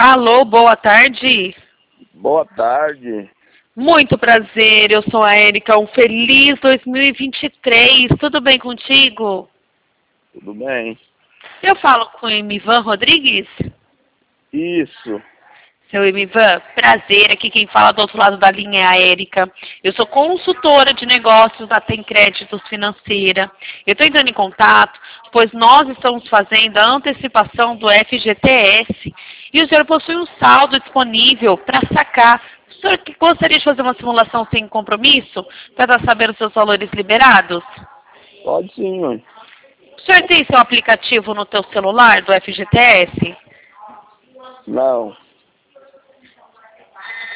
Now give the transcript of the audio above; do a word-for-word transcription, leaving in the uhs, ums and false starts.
Alô, boa tarde. Boa tarde. Muito prazer, eu sou a Érica. Um feliz dois mil e vinte e três. Tudo bem contigo? Tudo bem? Eu falo com o Emivan Rodrigues? Isso. Seu Emivan, prazer. Aqui quem fala do outro lado da linha é a Érica. Eu sou consultora de negócios da Tem Créditos Financeira. Eu estou entrando em contato, pois nós estamos fazendo a antecipação do F G T S e o senhor possui um saldo disponível para sacar. O senhor que gostaria de fazer uma simulação sem compromisso para saber os seus valores liberados? Pode sim, mãe. O senhor tem seu aplicativo no teu celular do F G T S? Não.